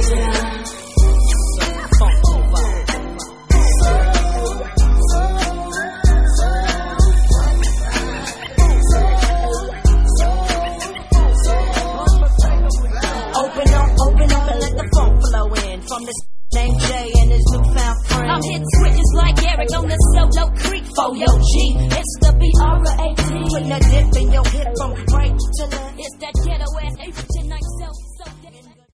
From this named Jay and his newfound friend. I'm hitting switches like Eric on the Solo Creek for your G. It's the B-R-A-T. Putting that dip in your hip from right to left. It's that ghetto ass.